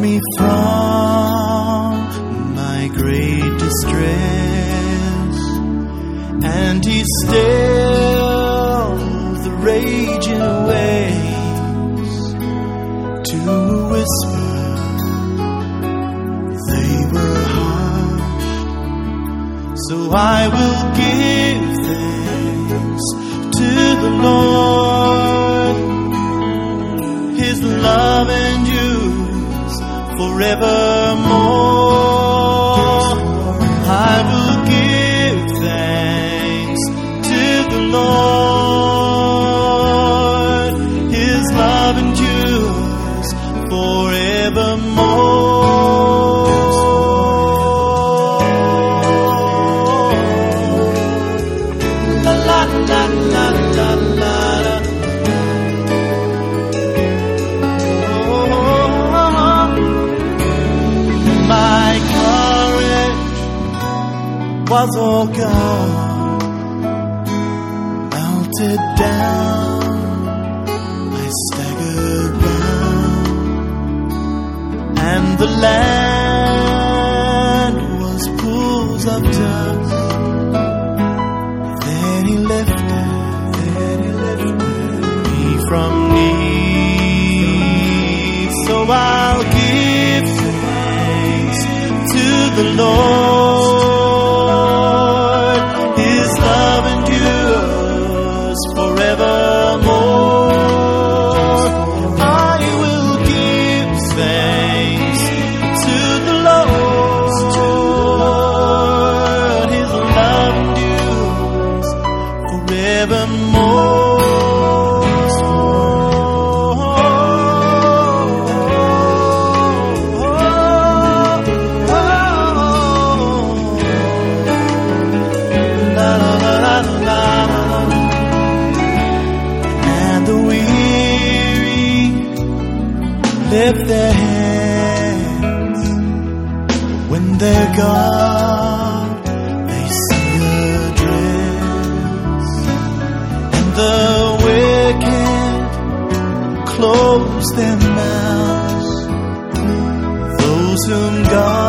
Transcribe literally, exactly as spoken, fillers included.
me from my great distress, and He stilled the raging waves to a whisper. They were harsh, so I will give thanks to the Lord. His love endures forevermore. I will give thanks to the Lord. His love endures forevermore. La la la la la la. Was all gone, melted down. I staggered round, and the land was pools of dust. Then He lifted, then He lifted me from knees. So I'll give thanks to the Lord. Lift their hands when they're gone. They see a dress, and the wicked close their mouths. Those whom God